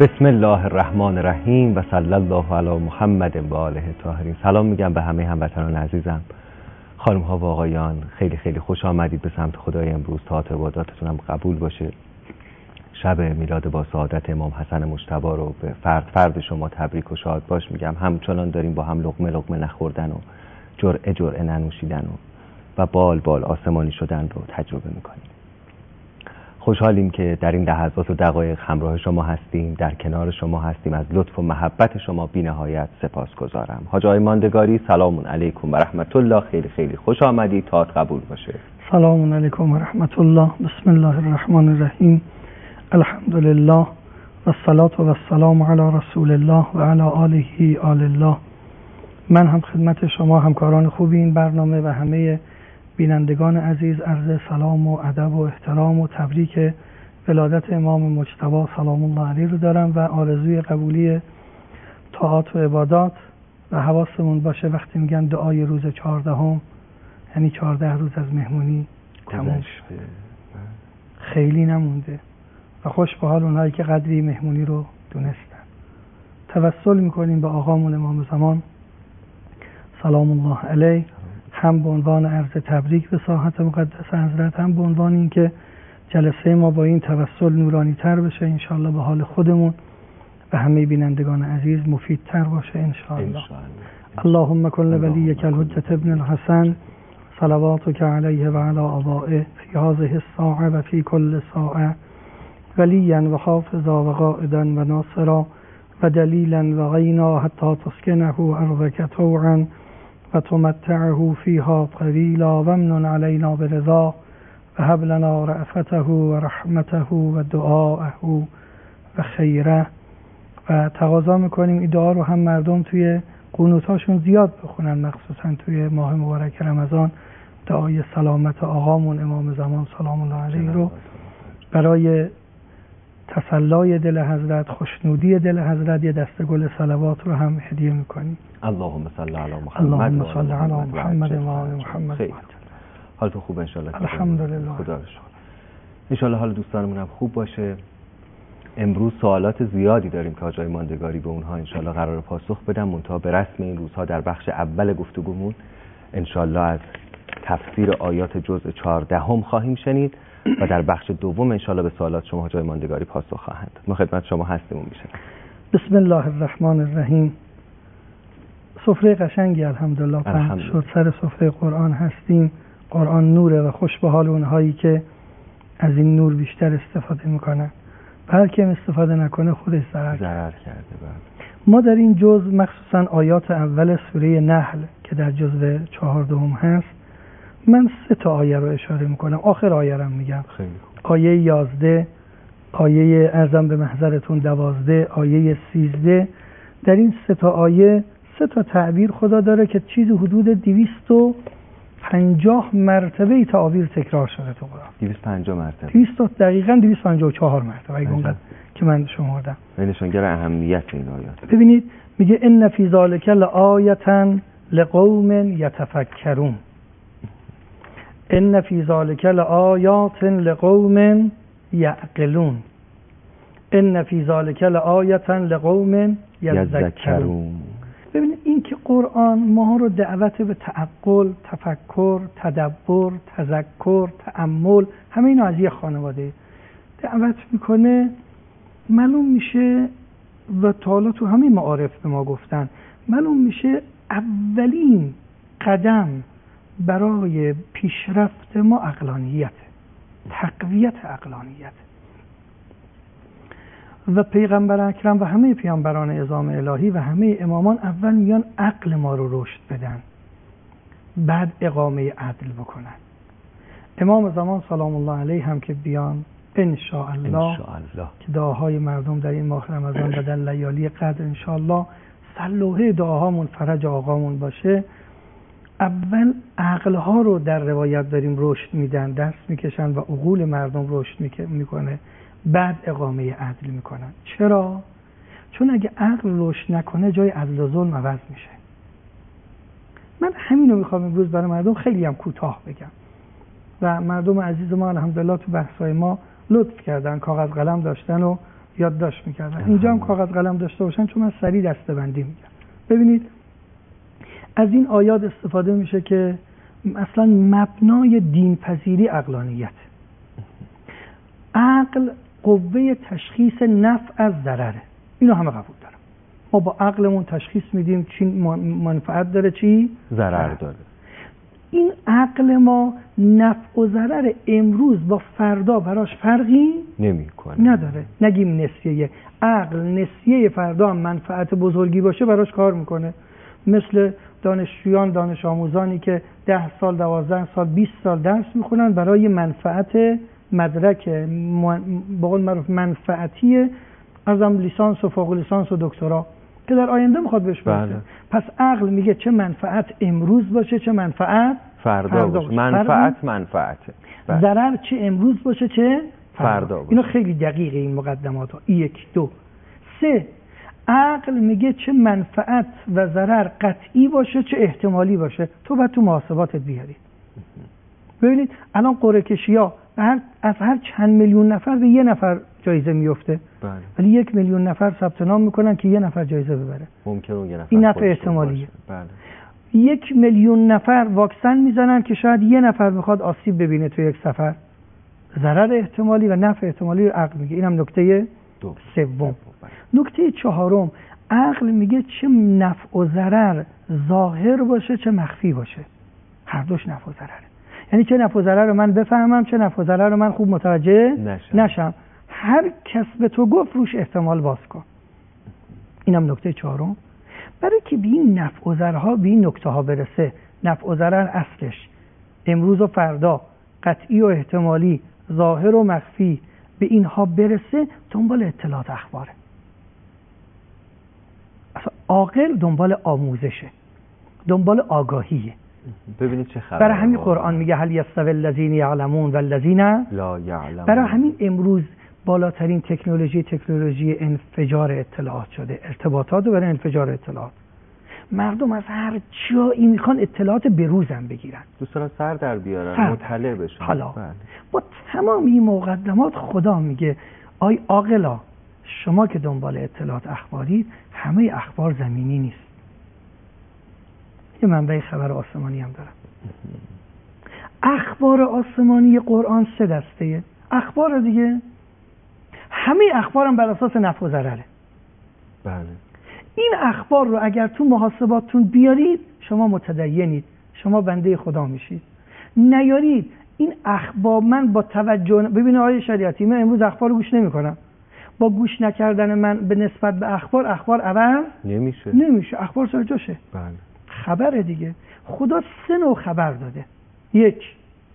بسم الله الرحمن الرحیم و صلی الله علی محمد و آله الطاهرین. سلام میگم به همه هموطنان عزیزم، خانم ها و آقایان. خیلی خیلی خوش آمدید به سمت خدای امروز. طاعت عباداتتون هم قبول باشه. شب میلاد با سعادت امام حسن مجتبی رو به فرد شما تبریک و شاد باش میگم. همچنان داریم با هم لقمه نخوردن و جرعه ننوشیدن و بال آسمانی شدن رو تجربه میکنیم. خوشحالیم که در این لحظات و دقایق همراه شما هستیم، در کنار شما هستیم. از لطف و محبت شما بی نهایت سپاسگزارم. حاج آقای ماندگاری، سلام علیکم و رحمت الله. خیلی خیلی خوش آمدید. طاعت قبول باشه. سلام علیکم و رحمت الله. بسم الله الرحمن الرحیم. الحمد لله و الصلاة و السلام علی رسول الله و علی آله آل الله. من هم خدمت شما همکاران خوبی این برنامه و همه بینندگان عزیز عرض سلام و ادب و احترام و تبریک ولادت امام مجتبی سلام الله علیه رو دارم و آرزوی قبولی طاعات و عبادات. و حواسمون باشه وقتی میگن دعای روز 14 یعنی 14 روز از مهمونی تموم شده، خیلی نمونده و خوش به حال اونهایی که قدری مهمونی رو دونستن. توسل میکنیم به آقامون امام زمان سلام الله علیه، هم به عنوان عرض تبریک به ساحت مقدس حضرت، هم به عنوان اینکه جلسه ما با این توسل نورانی تر بشه انشاءالله، به حال خودمون و همه بینندگان عزیز مفیدتر باشه انشاءالله. اللهم کل ولیک الحجة ابن الحسن صلواتک علیه و علی آبائه فی هذه الساعه و فی کل ساعه ولیا و حافظا و قائدا و ناصرا و دلیلا و غینا حتی تسکنه ارضک طوعا و تمتعه فیها قلیلا و امن علینا برضا و هب لنا رأفته و رحمته و دعاءه و خیره. و تقاضا میکنیم این دعا رو هم مردم توی قنوتاشون زیاد بخونن، مخصوصا توی ماه مبارک رمضان. دعای سلامت آقامون امام زمان سلام الله علیه رو برای تسلای دل حضرت، خوشنودی دل حضرت، یه دسته گل صلوات رو هم هدیه میکنیم. اللهم صل علی محمد. اللهم صل علی محمد و آل محمد. حالتون خوبه انشالله؟ الحمدلله. خدا رو شکر. انشالله حال دوستانمون هم خوب باشه. امروز سوالات زیادی داریم که حاج آقای ماندگاری به اونها انشالله قرار پاسخ بدم. منتها به رسم این روزها در بخش اول گفتگومون انشالله از تفسیر آیات جزء 14 خواهیم شنید و در بخش دوم انشالله به سوالات شما حاج آقای ماندگاری پاسخ خواهند. ما خدمت شما هستیم میشه. بسم الله الرحمن الرحیم. سفره قشنگی الحمدلله پهن شد. سر سفره قرآن هستیم. قرآن نوره و خوش به حال اونهایی که از این نور بیشتر استفاده میکنن. هر کیم استفاده نکنه خودش ضرر کرده. ما در این جزء مخصوصا آیات اول سوره نحل که در جزء 14 هست، من 3 آیه رو اشاره میکنم. آخر آیه رو میگم. خیلی آیه 11، آیه ارزم به محضرتون 12، آیه 13. در این 3 آیه 3 تعبیر خدا داره که چیزی حدود 250 مرتبه تعبیر تکرار شده تو قرآن. 250 مرتبه. 200 دقیقاً 254 مرتبه اگه که من شمردم. نشانگر اهمیت این آیات. ببینید میگه ان فی ذلک لآیة لقوم یتفکرون. ان فی ذلک لآیات لقوم یعقلون. ان فی ذلک لآیة لقوم یذکرون. ببینید این که قرآن ما رو دعوت به تعقل، تفکر، تدبر، تذکر، تأمل، همه اینا از یه خانواده دعوت میکنه. معلوم میشه و تا حالا تو همه معارف به ما گفتن، معلوم میشه اولین قدم برای پیشرفت ما عقلانیت، تقویت عقلانیت. و پیغمبر اکرم و همه پیامبران اعظام الهی و همه امامان اول میان عقل ما رو رشد بدن، بعد اقامه عدل بکنن. امام زمان سلام الله علیه هم که بیان انشاءالله که دعاهای مردم در این ماه رمضان و در لیالی قدر انشاءالله سلوحه دعاهامون فرج آقامون باشه. اول عقلها رو در روایت داریم رشد میدن، درس میکشن و عقول مردم رشد میکنه، بعد اقامه عدل میکنن. چرا؟ چون اگه عقل رشد نکنه جای عدل و ظلم عوض میشه. من همینو میخوام امروز برای مردم خیلی هم کوتاه بگم و مردم عزیز ما الحمدلله تو بحثای ما لطف کردن، کاغذ قلم داشتن و یادداشت میکردن. اینجا هم کاغذ قلم داشته باشن چون من سریع دسته‌بندی میگم. ببینید از این آیات استفاده میشه که اصلا مبنای دینپذیری عقلانیت. عقل قوه تشخیص نفع از ضرره. اینو همه قبول دارم. ما با عقلمون تشخیص میدیم چی منفعت داره چی ضرر داره. این عقل ما نفع و ضرر امروز با فردا براش فرقی نمیکنه. نداره. نگیم نسیه. عقل نسیه فردا هم منفعت بزرگی باشه براش کار میکنه. مثل دانشجویان دانش آموزانی که 10 سال 12 سال 20 سال درس میخونن برای منفعت مدرک به قول معروف منفعتی ارزم لیسانس و فوق لیسانس و دکترا که در آینده میخواد بهش برسه. پس عقل میگه چه منفعت امروز باشه چه منفعت فردا باشه. منفعته. ضرر چه امروز باشه چه فردا باشه. اینو خیلی دقیقه این مقدمات ها. 1 2 3 عقل میگه چه منفعت و ضرر قطعی باشه چه احتمالی باشه. تو باید تو محاسباتت بیاری. ببینید الان قرعه کشی‌ها از هر چند میلیون نفر به یه نفر جایزه میفته. ولی 1 میلیون نفر ثبت نام میکنن که یه نفر جایزه ببره. ممکنه اون یه نفر این نفع احتمالیه. بله. 1 میلیون نفر واکسن میزنن که شاید یه نفر بخواد آسیب ببینه تو یک سفر. ضرر احتمالی و نفع احتمالی رو عقل میگه. اینم نکته سوم. نکته چهارم عقل میگه چه نفع و ضرر ظاهر باشه چه مخفی باشه. هر دوش نفع و ضرره. یعنی چه نفع و ضرر رو من بفهمم چه نفع و ضرر رو من خوب متوجه نشم. هر کس به تو گفت روش احتمال باز کن. اینم نکته چهارم. برای که به این نفع و ضررها به این نکته ها برسه، نفع و ضرر اصلش امروز و فردا، قطعی و احتمالی، ظاهر و مخفی، به اینها برسه دنبال اطلاعات اخباره. اصلا عاقل دنبال آموزشه، دنبال آگاهیه. ببینید چه خبره. برای همین قرآن میگه هل یستوی الذین یعلمون والذین لا یعلمون. برای همین امروز بالاترین تکنولوژی انفجار اطلاعات شده. ارتباطات و برای انفجار اطلاعات مردم از هر جایی میخوان اطلاعات بروزم بگیرن، دوست دارن سر در بیارن، مطلع بشن. حالا با تمام این مقدمات خدا میگه آی عاقلا شما که دنبال اطلاعات اخباری، همه اخبار زمینی نیست. یه منبع خبر آسمانی هم دارم. اخبار آسمانی قرآن 3 دسته. اخبار دیگه همه اخبارم بر اساس نفع و ضرره. بله. این اخبار رو اگر تو محاسباتتون بیارید شما متدینید، شما بنده خدا میشید. نیارید این اخبار، من با توجه ببینید آقای شریعتی، من امروز اخبار رو گوش نمی‌کنم. با گوش نکردن من به نسبت به اخبار عوض نمیشه. اخبار سر جاشه. بله. خبر دیگه خدا 3 نوع خبر داده. 1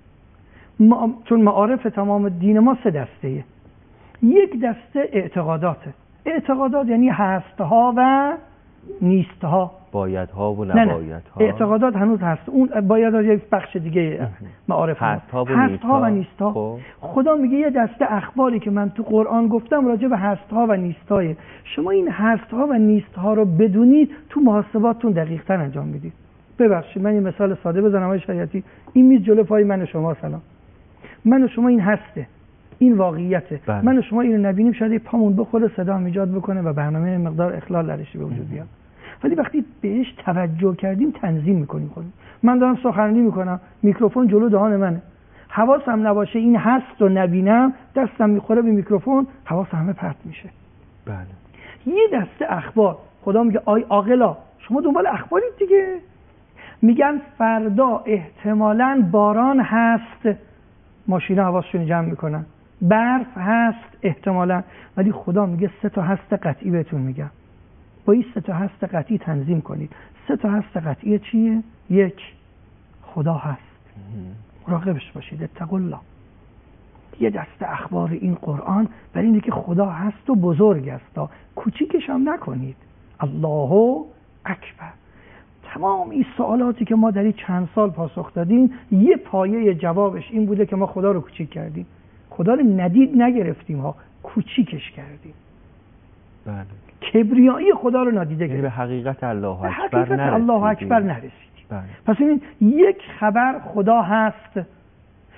چون معارف تمام دین ما 3 دسته. 1 دسته اعتقاداته. اعتقادات یعنی هستها و نیستها، بایدها و نبایدها. اعتقادات هنوز هست، اون بایدها یک بخش دیگه معارف هستها و نیستها. خدا میگه یه دسته اخباری که من تو قرآن گفتم راجع به هستها و نیستهای. شما این هستها و نیستها رو بدونید تو محاسباتتون دقیق‌تر انجام میدید. ببخشید من یه مثال ساده بزنم آقای شریعتی. این میز جلو پای من و شما، سلام، من و شما این هسته، این واقعیته. بله. من و شما اینو نبینیم شاید پامون بخوره، صدا ایجاد بکنه و برنامه مقدار اخلال درش به وجود بیاد. ولی وقتی بهش توجه کردیم تنظیم میکنیم خودمون. من دارم سخنرانی میکنم، میکروفون جلو دهان منه، حواسم نباشه این هست و نبینم، دستم میخوره به میکروفون، حواسم همه پرت میشه. بله. یه دسته اخبار خدا میگه آی عاقلا شما دنبال اخبارید دیگه. میگن فردا احتمالاً باران هست، ماشینا حواسشون جمع میکنن، برف هست احتمالاً، ولی خدا میگه 3 تا هست قطعی بهتون میگم. با این 3 تا هست قطعی تنظیم کنید. 3 تا هست قطعی چیه؟ 1 خدا هست، مراقبش باشید، اتقوا الله. یه دسته اخبار این قرآن برای اینه که خدا هست و بزرگ است، کوچیکش هم نکنید. الله اکبر. تمام این سوالاتی که ما در این چند سال پاسخ دادیم، یه پایه جوابش این بوده که ما خدا رو کوچیک کردیم. خدا رو ندید نگرفتیم ها، کوچیکش کردیم. بله. کبریایی خدا رو نادیده گرفتیم. به حقیقت الله اکبر نرسیدیم. بله. پس این 1 خبر خدا هست.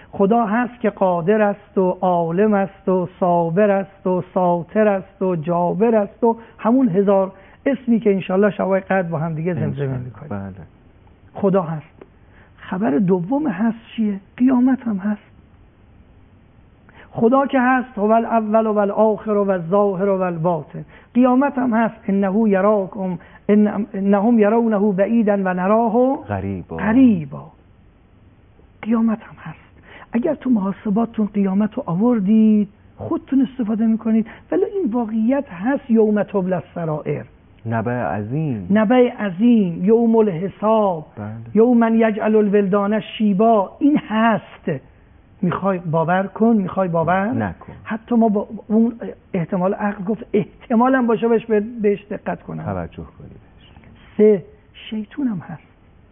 خدا هست که قادر است و عالم است و صابر است و ساتر است و جابر است و همون 1000 اسمی که انشالله شبای قدر با هم دیگه زمزمه میکنیم. بله. خدا هست. خبر دوم هست چیه؟ قیامت هم هست. خدا که هست هو الاول و الاخر و الظاهر و الباطن. قیامت هم هست. انه یراکم انهم یرونه بعیدا و نراه قریبا. قیامت هم هست. اگر تو محاسباتتون قیامت رو آوردید خودتون استفاده میکنید، ولی این واقعیت هست. یوم تبلی السرائر، نبأ عظیم، یوم الحساب، یوم یجعل الولدان شیبا. این هست. میخوای باور کن، میخوای باور نکن. حتی ما با اون احتمال عقل گفت احتمال هم باشه بهش دقت کنم، توجه کنید. 3 شیطون هم هست.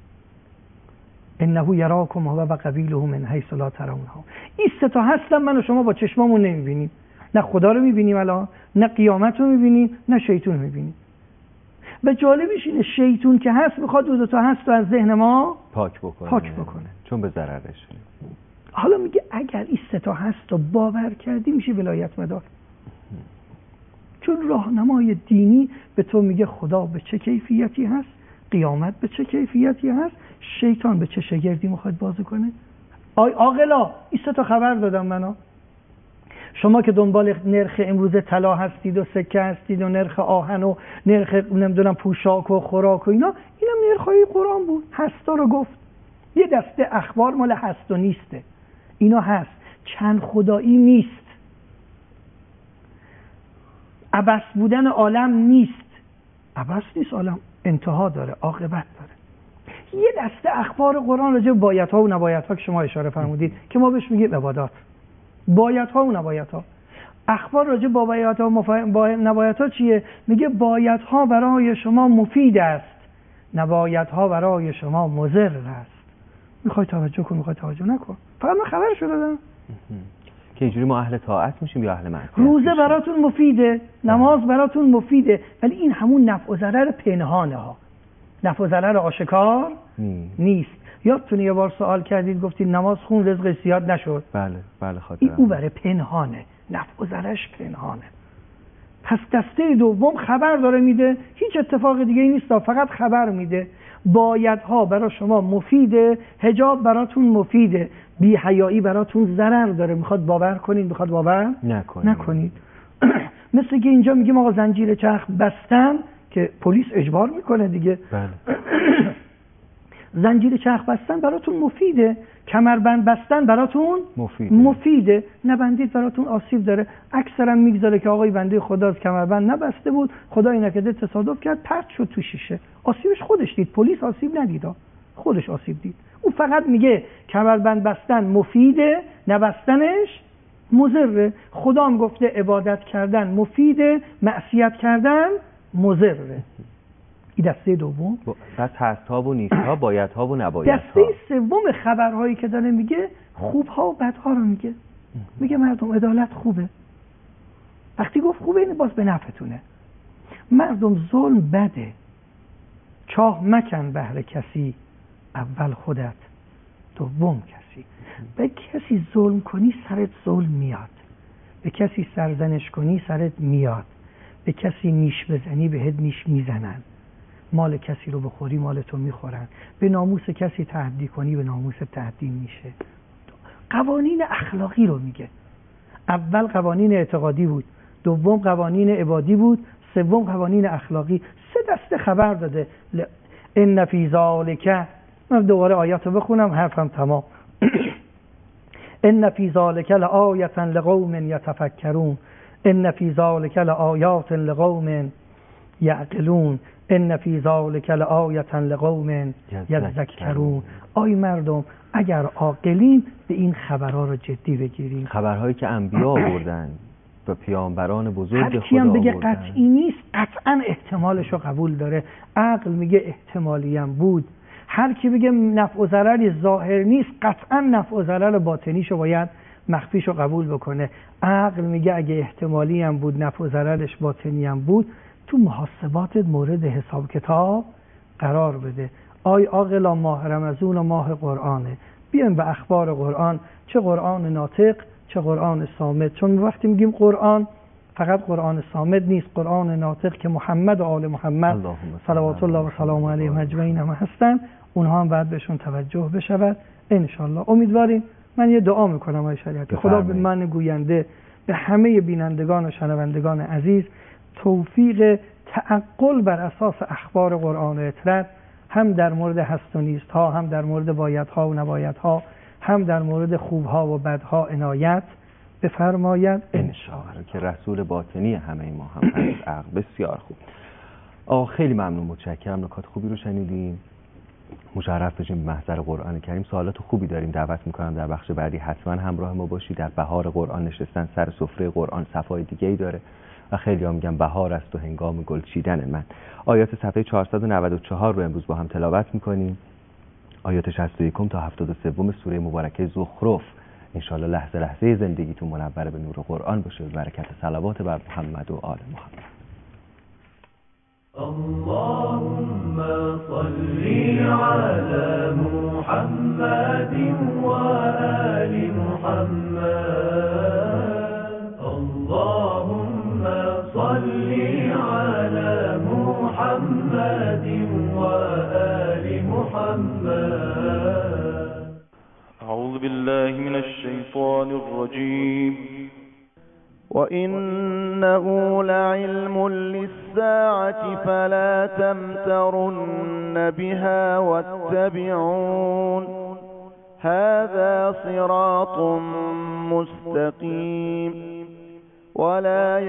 انه یراکم هو و قبیله من حیث لا ترونها. این 3 تا هستن من و شما با چشمامون نمیبینیم. نه خدا رو میبینیم الان، نه قیامت رو میبینیم، نه شیطون رو میبینیم. به جالبش اینه شیطون که هست میخواد 2 تا هست رو از ذهن ما پاک بکنه چون به ضررش. حالا میگه اگر این 3 تا هست رو باور کردی میشه ولایت مدار. چون راهنمای دینی به تو میگه خدا به چه کیفیتی هست، قیامت به چه کیفیتی هست، شیطان به چه شگردی میخواد بازی کنه. عاقلا این 3 تا خبر دادم منو. شما که دنبال نرخ امروز طلا هستید و سکه هستید و نرخ آهن و نرخ نمیدونم پوشاک و خوراک و اینا، اینم نرخای قرآن بود. هستا رو گفت. یه دسته اخبار مال هست و نیسته. اینا هست. چند خدایی نیست. عبث بودن عالم نیست. عبث نیست عالم، انتها داره، عاقبت داره. یه دسته اخبار قرآن راجع به بایدها و نبایدها که شما اشاره فرمودید که ما بهش میگیم عبادات. بایدها و نبایدها. اخبار راجع به بایدها و نبایدها چیه؟ میگه بایدها برای شما مفید است، نبایدها برای شما مضر است. میخوای توجه کن، میخوای توجه نکن. فقط من خبرشو دادم که اینجوری ما اهل طاعت میشیم یا اهل معصیت. روزه براتون مفیده، نماز براتون مفیده، ولی این همون نفع و ضرر پنهانه ها. نفع و ضرر آشکار نیست. یادتونه یه بار سوال کردید گفتید نماز خون رزق زیاد نشد. بله خاطرم. این او برای پنهانه، نفع و ضررش پنهانه. پس دسته دوم خبر داره میده، هیچ اتفاق دیگه نیست، فقط خبر میده. بایدها برای شما مفیده، حجاب براتون مفیده، بی حیایی براتون ضرر داره. میخواد باور کنید، میخواد باور نکنید. مثل که اینجا میگیم آقا زنجیر چرخ بستن که پلیس اجبار میکنه دیگه. زنجیر چرخ بستن براتون مفیده، کمربند بستن براتون مفیده. نبندید براتون آسیب داره. اکثرا میگذاره که آقای بنده خدا از کمربند نبسته بود، خدا اینکه تصادف کرد پرت شد تو شیشه. آسیبش خودش دید، پلیس آسیب ندید، خودش آسیب دید. او فقط میگه کمربند بستن مفیده، نبستنش مضره. خدا هم گفته عبادت کردن مفیده، معصیت کردن مضره. این دسته دوم. پس هست‌ها و نیست‌ها، بایدها و نبایدها. دسته سوم خبرهایی که داره میگه خوبها و بدها رو میگه. میگه مردم عدالت خوبه. وقتی گفت خوبه این باز به نفعتونه. مردم ظلم بده. چاه مکن بهر کسی، اول خودت دوم کسی. به کسی ظلم کنی سرت ظلم میاد، به کسی سرزنش کنی سرت میاد، به کسی نیش بزنی بهت نیش میزنن، مال کسی رو بخوری مال تو میخورن، به ناموس کسی تعدی کنی به ناموس تعدی میشه. قوانین اخلاقی رو میگه. اول قوانین اعتقادی بود، دوم قوانین عبادی بود، سوم قوانین اخلاقی. 3 دسته خبر داده. ان فی ذالک، من دوباره آیات رو بخونم حرفم تمام. ان فی ذالک لآیة لقوم یتفکرون، ان فی ذالک لآیات لقوم یعقلون، ان فی ذالک لآیة لقوم یذکرون. آی مردم اگر عاقلین به این خبرها رو جدی بگیریم. خبرهایی که انبیا آوردن و پیامبران بزرگ خدا هر کی هم بگه قطعی نیست، قطعا احتمالش رو قبول داره. عقل میگه احتمالی هم بود. هر کی بگه نفع و ضرری ظاهر نیست، قطعا نفع و ضرر باطنیشو باید مخفیشو قبول بکنه. عقل میگه اگه احتمالی هم بود، نفع و ضررش باطنی هم بود، تو محاسباتت مورد حساب کتاب قرار بده. آی عاقلا ماه رمضان و ماه قرآنه، بیایم به اخبار قرآن، چه قرآن ناطق چه قرآن صامت. چون وقتی میگیم قرآن فقط قرآن صامت نیست، قرآن ناطق که محمد و آل محمد صلوات الله و سلام علیهم اجمعین هم هستن، اونها هم باید بهشون توجه بشود ان شاء الله. امیدواریم. من یه دعا میکنم آقای شریعتی، خدا به من گوینده، به همه بینندگان و شنوندگان عزیز توفیق تعقل بر اساس اخبار قرآن و اطرت، هم در مورد هست و نیست ها، هم در مورد باید ها و نباید ها، هم در مورد خوب ها و بد ها عنایت بفرماید ان شاء الله، که رسول باطنی همه ما هم هست. عقل بسیار خوب. خیلی ممنون، متشکرم، نکات خوبی رو شنیدیم. مشرف بشیم به محضر قرآن کریم. سوالات خوبی داریم، دعوت میکنم در بخش بعدی حتما همراه ما باشید. در بهار قرآن نشستن سر سفره قرآن صفای دیگه‌ای داره و خیلی ها میگن بهار است و هنگام گل چیدن من. آیات صفحه 494 رو امروز با هم تلاوت میکنیم. آیات 61 تا 73 سوره مبارکه زخرف. انشاءالله لحظه لحظه زندگیتون منور به نور قرآن باشه، برکت صلوات بر محمد و آل محمد. اللهم صل على محمد وآل محمد. اللهم صل على محمد وآل محمد. أعوذ بالله من الشيطان الرجيم. وإنه لعلم للساعة فلا تمترن بها واتبعون هذا صراط مستقيم ولا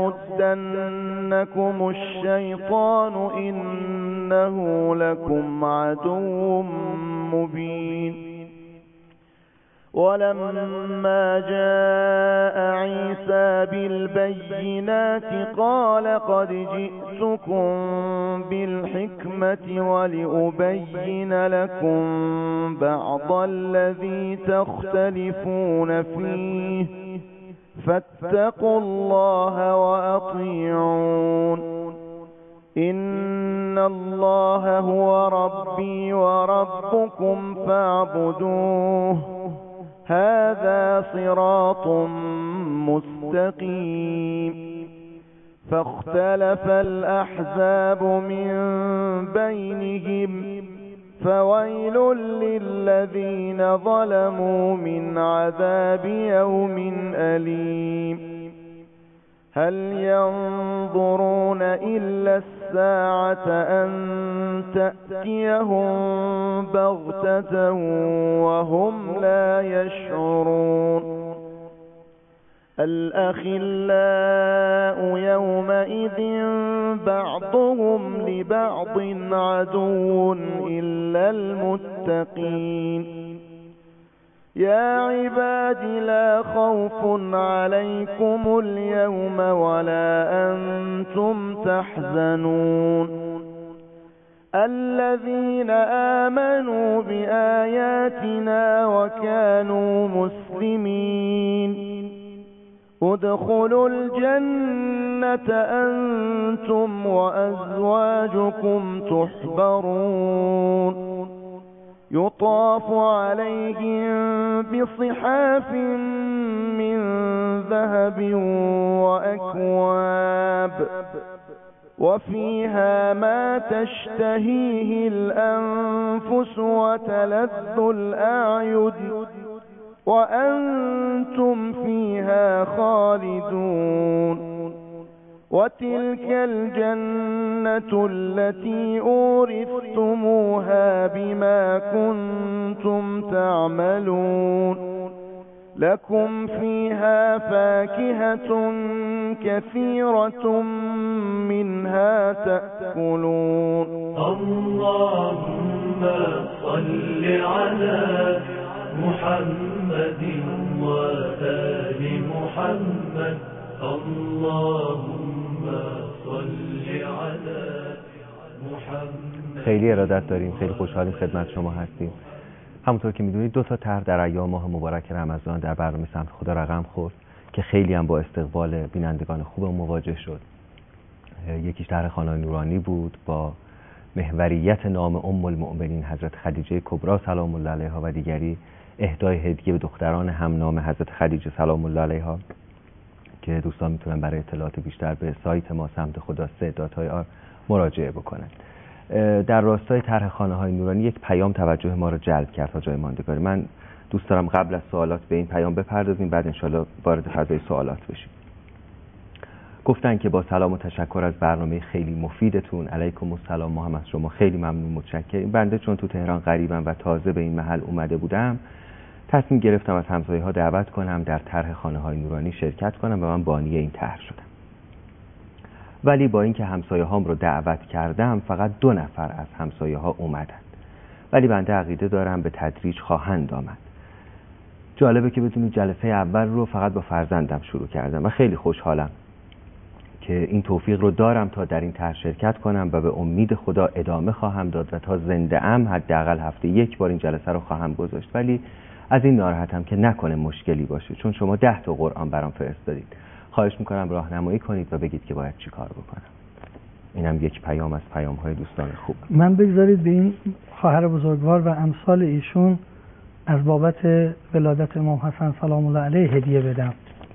يصدنكم الشيطان إنه لكم عدو مبين. ولما جاء عيسى بالبينات قال قد جئتكم بالحكمة ولأبين لكم بعض الذي تختلفون فيه فاتقوا الله وأطيعون إن الله هو ربي وربكم فاعبدوه هذا صراط مستقيم. فاختلف الأحزاب من بينهم فويل للذين ظلموا من عذاب يوم أليم. هل ينظرون إلا الساعة أن تأتيهم بغتة وهم لا يشعرون. الأخلاء يومئذ بعضهم لبعض عدو إلا المتقين. يا عباد لا خوف عليكم اليوم ولا أنتم تحزنون الذين آمنوا بآياتنا وكانوا مسلمين ادخلوا الجنة أنتم وأزواجكم تحبرون يطاف عليهم بصحاف من ذهب وأكواب وفيها ما تشتهيه الأنفس وتلذ الأعين وأنتم فيها خالدون. وتلك الجنة التي أورثتموها بما كنتم تعملون لكم فيها فاكهة كثيرة منها تأكلون. اللهم صل على محمد وآل محمد. اللهم صل على محمد. خیلی ارادت داریم، خیلی خوشحالیم خدمت شما هستیم. همونطور که میدونید 2 تا طرح در ایام ماه مبارک رمضان در برنامه سمت خدا رقم خورد که خیلی هم با استقبال بینندگان خوب مواجه شد. یکیش طرح خانه نورانی بود با محوریت نام ام المؤمنین حضرت خدیجه کبری سلام الله علیها و دیگری اهدای هدیه به دختران هم نام حضرت خدیجه سلام الله علیها که دوستان میتونن برای اطلاعات بیشتر به سایت ما سمت خدا .ir مراجعه بکنن. در راستای طرح خانه‌های نورانی یک پیام توجه ما رو جلب کرد تا جای ماندگاری. من دوست دارم قبل از سوالات به این پیام بپردازیم، بعد انشالله وارد فضای سوالات بشیم. گفتن که با سلام و تشکر از برنامه خیلی مفیدتون. علیکم السلام، ما هم از شما خیلی ممنون، متشکریم. بنده چون تو تهران غریبم و تازه به این محل اومده بودم، تصمیم گرفتم از همسایه‌ها دعوت کنم در طرح خانه‌های نورانی شرکت کنم و من بانی این طرح شدم. ولی با اینکه همسایه‌هام رو دعوت کردم، فقط 2 نفر از همسایه‌ها اومدند. ولی بنده عقیده دارم به تدریج خواهند آمد. جالبه که بدونید جلسه اول رو فقط با فرزندم شروع کردم و خیلی خوشحالم که این توفیق رو دارم تا در این طرح شرکت کنم و به امید خدا ادامه خواهم داد و تا زنده ام حداقل هفته 1 بار این جلسه رو خواهم گذاشت. ولی از این ناراحتم که نکنه مشکلی باشه، چون شما 10 تا قرآن برام فرستادید. خواهش میکنم راهنمایی کنید و بگید که باید چی کار بکنم. اینم یک پیام از پیام‌های دوستان خوب. من بگذارید به این خواهر بزرگوار و امثال ایشون از بابت ولادت امام حسن سلام الله علیه هدیه بدم.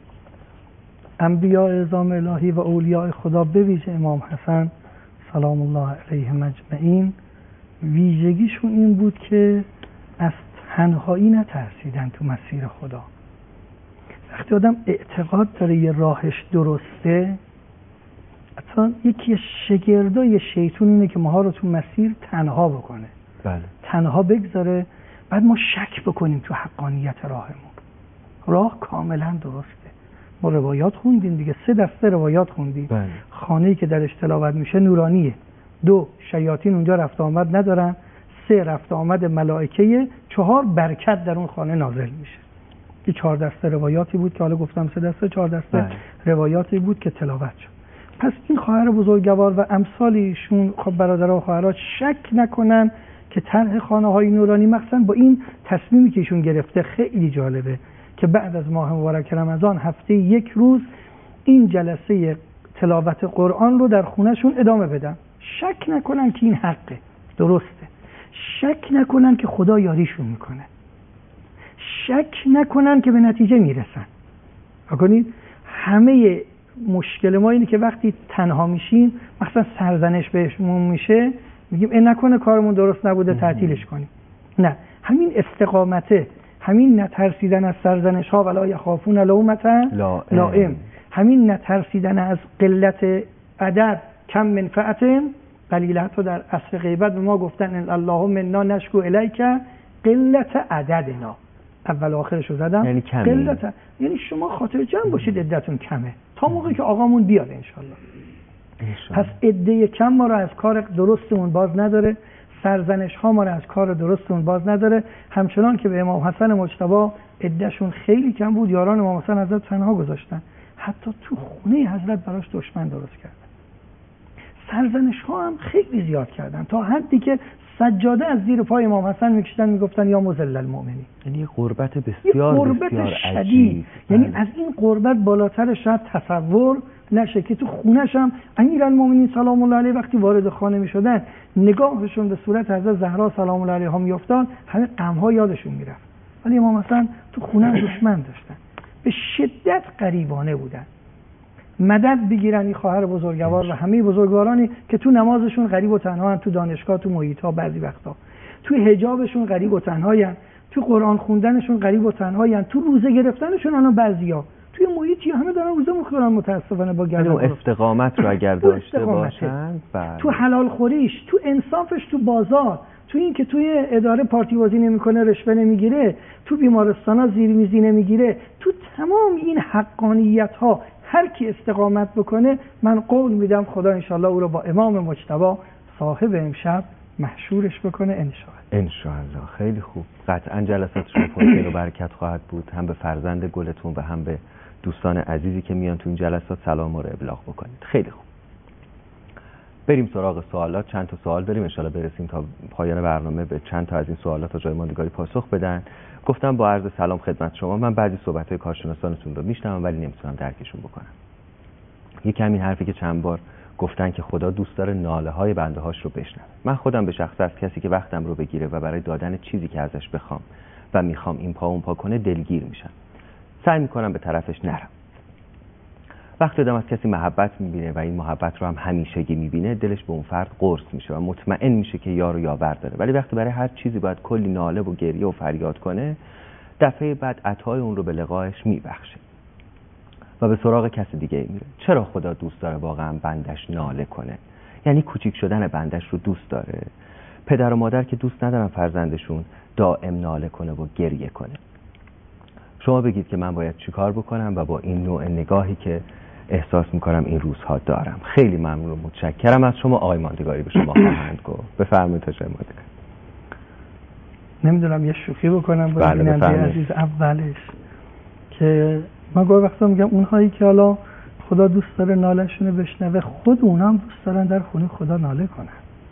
انبیاء اعظام الهی و اولیاء خدا به ویژه امام حسن سلام الله علیه مجمعین ویژگیشون این بود که از تنهایی نترسیدن تو مسیر خدا. وقتی آدم اعتقاد داره یه راهش درسته، اصلا یکی شگردای شیطون اینه که ماها رو تو مسیر تنها بکنه. بله. تنها بگذاره، بعد ما شک بکنیم تو حقانیت راهمون. راه کاملا درسته. ما روایات خوندیم دیگه، 3 دسته روایات خوندیم. بله. خانه‌ای که درش تلاوت میشه نورانیه. 2 شیاطین اونجا رفت آمد ندارن. 3 رفت آمد ملائکه. 4 برکت در اون خانه نازل میشه. این 4 دسته روایاتی بود که حالا گفتم 3 دسته 4 دسته روایاتی بود که تلاوت شد. پس این خواهر بزرگوار و امثال ایشون، خب برادرها و خواهرات شک نکنن که طرح خانه‌های نورانی مثلا با این تصمیمی که ایشون گرفته خیلی جالبه که بعد از ماه مبارک رمضان هفته 1 روز این جلسه تلاوت قرآن رو در خونهشون ادامه بدن. شک نکنن که این حقه، درسته. شک نکنن که خدا یاریشون میکنه. شک نکنن که به نتیجه میرسن. بکنید همه مشکل ما اینه که وقتی تنها میشیم مثلا سرزنش بهمون میشه، میگیم این نکنه کارمون درست نبوده تعطیلش کنیم. نه، همین استقامته، همین نترسیدن از سرزنش ها ولا یخافون لومة لائم، همین نترسیدن از قلت عدد کم منفعت قلیله. حتی در عصر غیبت به ما گفتن ان اللهم انا نشکو الیک قلت عددنا، اول آخرشو زدم. یعنی قلت، یعنی شما خاطر جمع باشید عدتون کمه تا موقعی که آقامون بیاد انشالله. پس عده کم ما رو از کار درستمون باز نداره، سرزنش ها ما رو از کار درستمون باز نداره. همچنان که به امام حسن مجتبی عدهشون خیلی کم بود، یاران امام حسن حضرت تنها گذاشتن، حتی تو خونه حضرت براش دشمن درست کردن. سرزنش ها هم خیلی زیاد کردن تا حدی که سجاده از زیر پای امام حسن میکشیدن میگفتن یا مذل المؤمنین. یعنی یه غربت بسیار بسیار شدید. یعنی از این غربت بالاتر شاید تصور نشه که تو خونش هم امیرالمومنین سلام الله علیه وقتی وارد خانه میشدن نگاهشون به صورت حضرت زهرا سلام الله علیها میافتاد، همه غم ها یادشون میرفت. ولی امام حسن تو خونه دشمن داشتن، به شدت غریبانه بودن. مدد بگیرن این خواهر بزرگوار و همه بزرگوارانی که تو نمازشون غریب و تنها هن، تو دانشگاه، تو محیط ها، بعضی وقتا تو حجابشون غریب و تنها هن، تو قرآن خوندنشون غریب و تنها هن، تو روزه گرفتنشون الان بعضیا توی محیطی همه دارن روزه میخورن متاسفانه با گردن. استقامت رو اگر داشته باشن، تو حلال خوریش، تو انصافش، تو بازار، تو این که توی اداره پارتی بازی نمیکنه، رشوه نمیگیره، تو بیمارستانا زیرمیزی نمیگیره، تو تمام این حقانیت ها هر کی استقامت بکنه، من قول میدم خدا انشالله او رو با امام مجتبی صاحب امشب محشورش بکنه انشالله. خیلی خوب. قطعا جلسات شما پرخیر و برکت خواهد بود، هم به فرزند گلتون و هم به دوستان عزیزی که میان تو این جلسات سلام رو ابلاغ بکنید. خیلی خوب. بریم سراغ سوالات. چند تا سوال داریم، انشالله برسیم تا پایان برنامه به چند تا از این سوالات تا جای ماندگاری پاسخ بدن. گفتم با عرض سلام خدمت شما، من بعضی صحبت‌های کارشناسانتون رو میشنوم ولی نمیتونم درکشون بکنم. یکی همین حرفی که چند بار گفتن که خدا دوست داره ناله های بنده هاش رو بشنوه. من خودم به شخص از کسی که وقتم رو بگیره و برای دادن چیزی که ازش بخوام و میخوام این پا اون پا کنه دلگیر میشم. سعی میکنم به طرفش نرم. وقتی آدم از کسی محبت میبینه و این محبت رو هم همیشگی میبینه، دلش به اون فرد قرص میشه و مطمئن میشه که یار و یاور داره. ولی وقتی برای هر چیزی باید کلی ناله و گریه و فریاد کنه، دفعه بعد عطای اون رو به لقایش میبخشه و به سراغ کسی دیگه میره. چرا خدا دوست داره واقعا بندش ناله کنه؟ یعنی کوچیک شدن بندش رو دوست داره. پدر و مادر که دوست ندارن فرزندشون دائم ناله کنه و گریه کنه. شما بگید که من باید چیکار بکنم و با این نوع نگاهی که احساس میکنم این روزها دارم. خیلی ممنون و متشکرم از شما. آقای ماندگاری به شما خواهند گفت. بفرمایید آقای ماندگاری. نمیدونم یه شوخی بکنم با بیننده عزیز اولش که من گاهی وقتا میگم اونهایی که حالا خدا دوست داره ناله‌شون بشنوه، خود اونا هم دوست دارن در خونه خدا ناله کنن.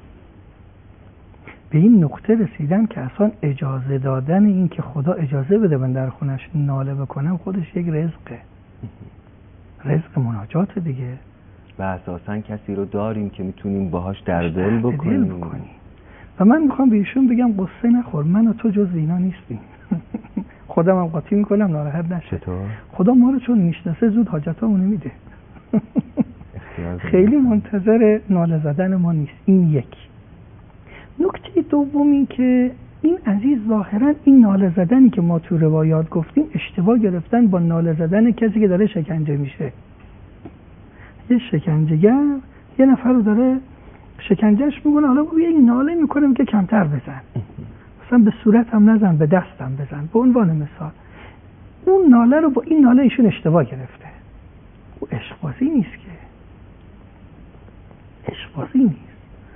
به این نقطه رسیدن که اصلا اجازه دادن این که خدا اجازه بده من در خونش ناله بکنم خودش یک رزقه. رزق مناجات دیگه. و اساساً کسی رو داریم که میتونیم باهاش در دل بکنیم. و من میخوام به ایشون بگم قصه نخور، من و تو جز اینا نیستیم. خودم هم قاطی میکنم ناراحت نشه. چطور؟ خدا ما رو چون میشناسه زود حاجتامونو میده. خیلی منتظر ناله زدن ما نیست. این یک. نکته دوم این که این عزیز ظاهرا این ناله زدنی که ما تو روایات گفتیم اشتباه گرفتن با ناله زدن کسی که داره شکنجه میشه. یه شکنجهگر یه نفر رو داره شکنجهش میکنه، حالا یه ناله میکنه میگه کمتر بزن، مثلا به صورتم نزن، به دستم بزن. به عنوان مثال اون ناله رو با این ناله ایشون اشتباه گرفته. او عشق‌بازی نیست که، عشق‌بازی نیست.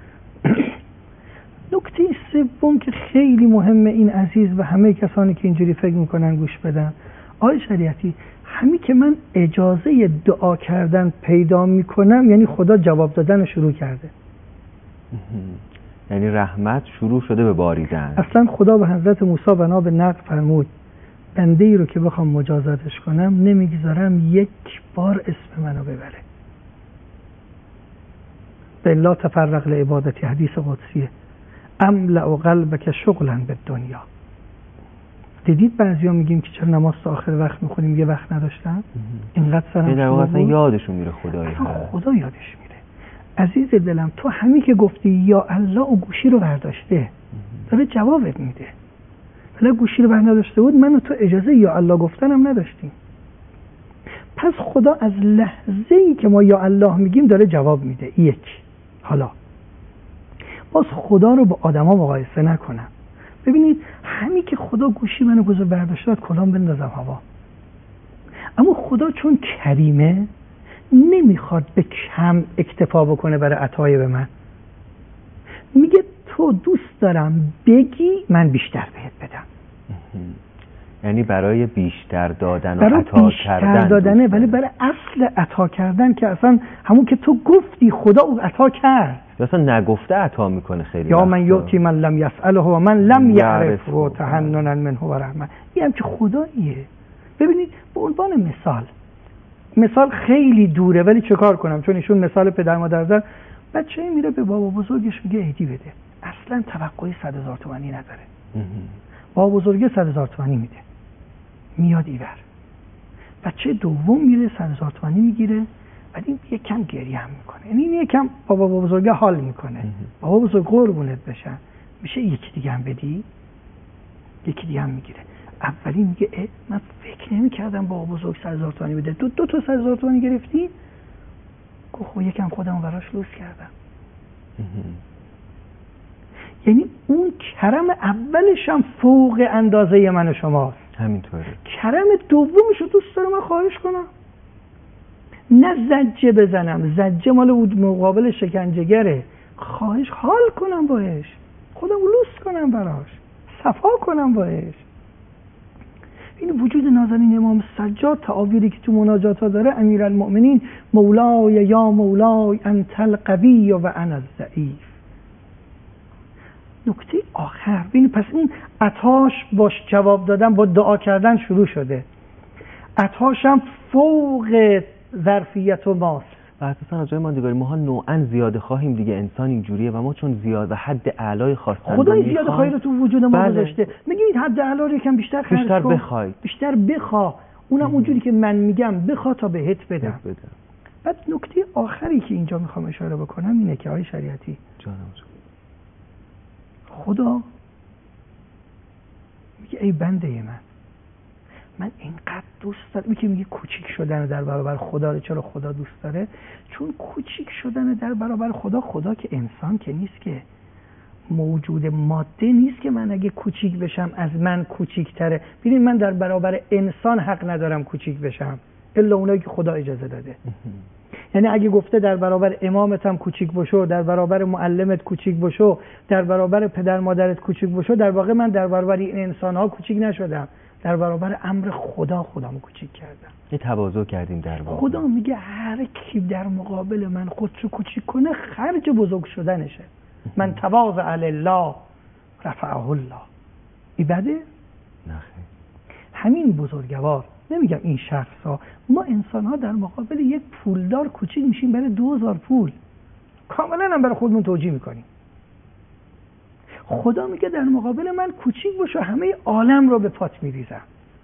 نکته سوم که خیلی مهمه این عزیز و همه کسانی که اینجوری فکر میکنن گوش بدن. آقای شریعتی، همین که من اجازه دعا کردن پیدا میکنم یعنی خدا جواب دادن رو شروع کرده. یعنی رحمت شروع شده به باریدن. اصلا خدا به حضرت موسی بنا به نقل فرمود بنده ای رو که بخوام مجازاتش کنم نمیگذارم یک بار اسم منو ببره. بلا تفرق لعبادتی، حدیث قدسیه. املأ قلبک شغلا به دنیا. دیدید بعضیا میگیم که چرا نماز تا آخر وقت میخونیم یه وقت نداشتن؟ اینقدر سرم اصلا یادشون میره خدایی. خدا یادش میره. عزیز دلم تو همین که گفتی یا الله و گوشی رو برداشته داره جوابت میده. ولی گوشی رو برداشته بود من و تو اجازه یا الله گفتنم نداشتیم. پس خدا از لحظه‌ای که ما یا الله میگیم داره جواب میده. یک. حالا باز خدا رو با آدما مقایسه نکنم. ببینید همین که خدا گوشی منو گذاشت برداشت کلام بندازم هوا. اما خدا چون کریمه نمیخواد به کم اکتفا بکنه برای عطای به من. میگه تو دوست دارم بگی من بیشتر بهت بدم. یعنی برای بیشتر دادن و برای عطا بیشتر کردن دادنه، ولی برای اصل عطا کردن که اصلا همون که تو گفتی خدا او عطا کرد. اصلا نگفته عطا میکنه. خیلی یا من یوتی من لم یسأله و من لم یعرفه تحننا منه و رحمه. این هم که خداییه. ببینید به عنوان مثال خیلی دوره ولی چه کار کنم چون ایشون مثال پدر مادر زد. بچه میره به بابا بزرگش میگه عیدی بده، اصلا توقعی 100,000 تومانی نداره. بابا بزرگه 100,000 تومانی میده، میاد ایور. بچه دوم میره 100,000 تومانی میگیره، بعد این یک کم گریه هم میکنه. یعنی این یک کم بابا بزرگه حال میکنه. بابا بزرگ قربونت بشن، میشه یکی دیگه هم بدی؟ یکی دیگه هم میگیره. اولی میگه من فکر نمی‌کردم بابا بزرگ 100,000 تومانی بده. دو تا 100,000 تومانی گرفتی؟ گفت یکم خودم براش لوس کردم. یعنی اون کرم اولش هم فوق اندازه من و شماست. همینطوره. کرم دومش رو دوست دارم من خواهش کنم، نه زجه بزنم. زجه مال مقابل شکنجهگره. خواهش حال کنم باش، خودم لوس کنم براش، صفا کنم باش. این وجود نازنین امام سجاد تعابیری که تو مناجات ها داره، امیرالمؤمنین مولای یا مولای انت القوی و انا الضعیف. نکته آخر ببین، پس این عطاش باش جواب دادن با دعا کردن شروع شده. عطاش هم فوق ظرفیت و ماست. و اساسا آقای ماندگاری ماها نوعا زیاده خواهیم دیگه، انسان اینجوریه و ما چون زیاد و حد اعلای خواستن خدا این زیاده خواهی رو تو وجود ما گذاشته. میگید حد اعلا رو یکم بیشتر خرج بیشتر کن، بخوای، بیشتر بخوا، اونم اونجوری که من میگم بخوا تا بهت بدم. بعد نکته آخری که اینجا میخوام اشاره بکنم اینه که آقای شریعتی خدا میگه ای بنده من اینقدر دوست دارم. میگه کوچیک شدن در برابر خدا رو چرا خدا دوست داره؟ چون کوچیک شدن در برابر خدا که انسان که نیست، که موجود ماده نیست که من اگه کوچیک بشم از من کوچیک‌تره. ببین من در برابر انسان حق ندارم کوچیک بشم الا اونایی که خدا اجازه داده. یعنی اگه گفته در برابر امامت هم کوچیک بشو، در برابر معلمت کوچیک بشو، در برابر پدر مادرت کوچیک بشو، در واقع من در برابر این انسان‌ها کوچیک نشدم، در برابر امر خودمو کوچیک کردم. یه تواضع کردیم در واقع. خدا میگه هر کی در مقابل من خودشو کوچیک کنه خرج بزرگ شدنشه. من تواضع علی الله رفعه الله. این بده؟ نه. همین بزرگوار، نمیگم این شخصا، ما انسان‌ها در مقابل یک پولدار کوچیک میشیم برای 2000 پول. کاملا هم برای خودمون توجیه میکنیم. خدا میگه در مقابل من کوچیک باش و همه عالم رو به پات میریزم.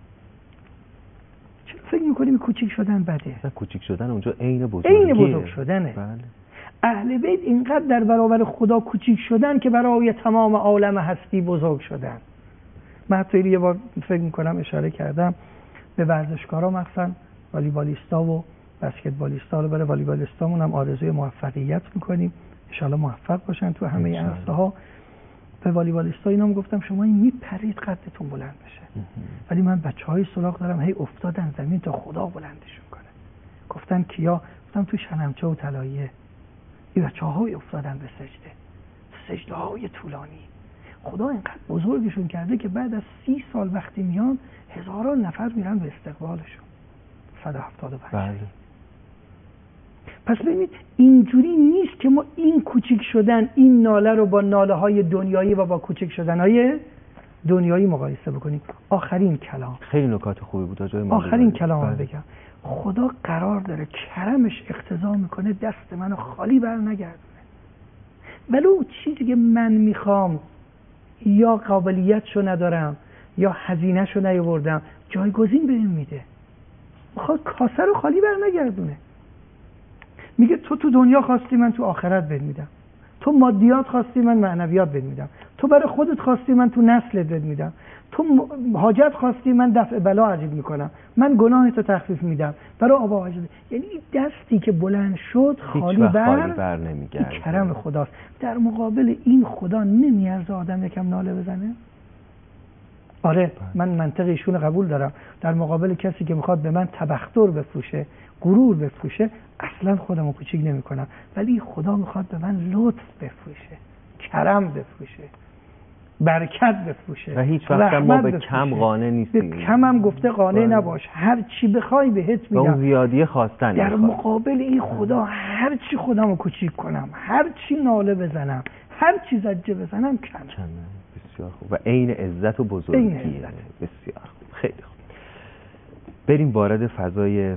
چرا فکر میکنیم کوچیک شدن بده؟ نه، کوچیک شدن اونجا عین بزرگیه. عین بزرگ شدنه. بله. اهل بیت اینقدر در برابر خدا کوچیک شدن که برای تمام عالم هستی بزرگ شدن. من حتی یه بار فکر میکنم اشاره کردم به ورزشکارا، مثلا والیبالیستا و بسکتبالیستا رو، برای والیبالیستامون هم آرزوی موفقیت میکنیم، ان شاءالله موفق باشن تو همه عرصه‌ها. به والیبالیستا اینام گفتم شما این میپرید قدتون بلند بشه، ولی من بچهای سلاغ دارم هی افتادن زمین تا خدا بلندشون کنه. گفتن کیا؟ گفتم تو شنمچه و طلاییه این بچه‌های افتادن به سجده‌های طولانی. خدا اینقدر بزرگشون کرده که بعد از 30 سال وقتی میان هزاران نفر میرن به استقبالشون. 175. بله. پس ببینید اینجوری نیست که ما این کوچیک شدن، این ناله رو با ناله های دنیایی و با کوچیک شدن های دنیایی مقایسه بکنیم. آخرین کلام، خیلی نکات خوبی بود آقای ماندگاری. آخرین کلام بگم، خدا قرار داره کرمش اقتضا میکنه دست منو خالی بر نگردونه، ولو چیزی که من میخوام یا قابلیتشو ندارم یا هزینهشو نیاوردم جایگزین بهم میده. میخواد کاسه رو خالی بر نگردونه. میگه تو دنیا خواستی من تو آخرت بهت میدم، تو مادیات خواستی من معنویات بهت میدم، تو برای خودت خواستی من تو نسلت بهت میدم، تو حاجت خواستی من دفع بلا عجیب میکنم، من گناهتو تخفیف میدم برای آبا عجیب. یعنی این دستی که بلند شد خالی بر نمیگرده. کرم خداست. در مقابل این خدا نمیارزه آدم یکم ناله بزنه؟ آره من منطق ایشون قبول دارم. در مقابل کسی که میخواد به من تبختر بفروشه، غرور بفروشه، اصلا خودمو کوچیک نمیکنم، ولی خدا میخواد به من لطف بفروشه، کرم بفروشه، برکت بفروشه و هیچ وقت ما به کم قانع نیستیم. به کم هم گفته قانع نباش، هر چی بخوای بهت میدم. اون زیادی خواستن در مقابل این خدا هر چی خودمو کوچیک کنم، هر چی ناله بزنم، هر چی زجه بزنم کم. بسیار خوب. و عین عزت و بزرگی. بسیار خوب. خیلی خوب. بریم وارد فضای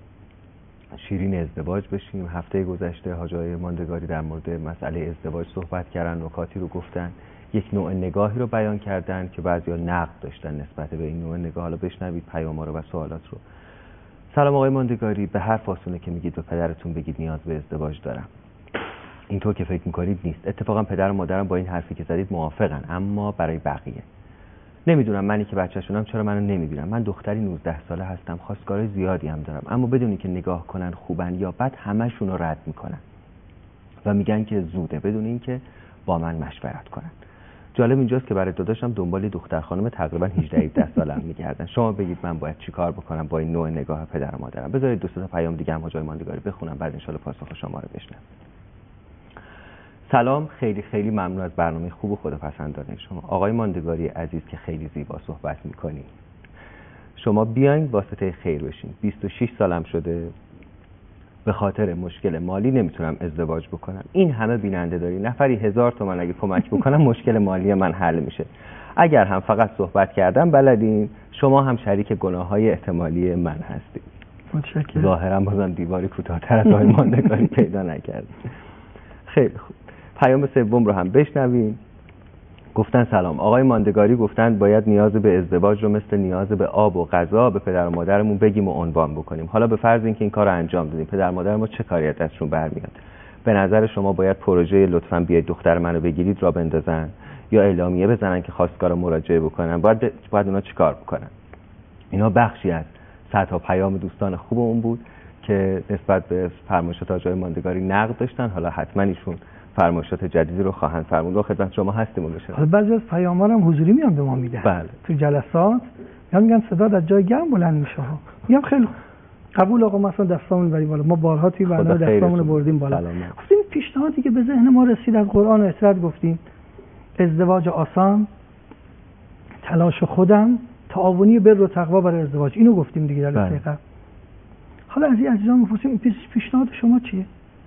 شیرین ازدواج بشیم. هفته گذشته حاج آقای ماندگاری در مورد مسئله ازدواج صحبت کردن، نکاتی رو گفتن، یک نوع نگاهی رو بیان کردن که بعضیا نقد داشتن نسبت به این نوع نگاه. حالا بشنوید پیام‌ها رو و سوالات رو. سلام آقای ماندگاری، به هر فاصله که میگید به پدرتون بگید نیاز به ازدواج دارم. اینطور که فکر میکنید نیست. اتفاقا پدر و مادرم با این حرفی که زدید موافقن، اما برای بقیه نمیدونم. منی که بچه‌شونم چرا منو نمیبینم. من دختری 19 ساله هستم، خواستگارای زیادی هم دارم، اما بدونی که نگاه کنن خوبن یا بد همشون رو رد میکنن و میگن که زوده، بدون اینکه با من مشورت کنن. جالب اینجاست که برای داداشم دنبال دختر خانم تقریبا 18 سالم میگردن. شما بگید من باید چیکار بکنم با این نوع نگاه پدر و مادرم؟ بذارید 2 تا پیام دیگه هم حاج آقای ماندگاری بخونم، بعد ان شاءالله پاسخ شما رو بشنوم. سلام، خیلی خیلی ممنون از برنامه خوب و خداپسندانه شما. آقای ماندگاری عزیز که خیلی زیبا صحبت میکنی، شما بیاین واسطه خیر بشین. 26 سالم شده، به خاطر مشکل مالی نمیتونم ازدواج بکنم. این همه بیننده داری، نفری 1000 تومان اگه کمک بکنم مشکل مالی من حل میشه. اگر هم فقط صحبت کردم بلدین، شما هم شریک گناههای احتمالی من هستید. متشکرم. ظاهرا بازم دیواری کوتاه‌تر از آقای ماندگاری پیدا نکرد. خیلی خوب، پیام سوم رو هم بشنویم. گفتن سلام آقای ماندگاری، گفتن باید نیاز به ازدواج رو مثل نیاز به آب و غذا به پدر و مادرمون بگیم و عنوان بکنیم. حالا به فرض اینکه این کار رو انجام دادیم، پدر مادر ما چه کاری از دستشون برمیاد؟ به نظر شما باید پروژه لطفاً بیاید دختر منو بگیرید را بندازن یا اعلامیه بزنن که خواستگار مراجعه بکنن؟ باید اونا چیکار بکنن؟ اینا بخشی از صدها پیام دوستان خوبمون بود که نسبت به فرمایشات آقای ماندگاری نقد داشتن. حالا حتما ایشون فرمایشات جدیدی رو خواهند فرمود و خدمت شما هستیم. حالا بعضی از پیام‌ها هم حضوری میان به ما میدن. بله. تو جلسات میگن صدا از جای گرم بلند میشه ها. میگم خیلی قبول آقا، مثلا دستامون بری بالا. ما بارها توی برنامه دستامون رو بردیم بالا. گفتیم پیشنهادی که به ذهن ما رسید از قرآن و اطلاعات، گفتیم ازدواج آسان، تلاش خودم، تعاونی بر و تقوا برای ازدواج. اینو گفتیم دیگه در دقیقه. حالا از این عزیزان می‌پرسیم پیشنهاد شما چیه؟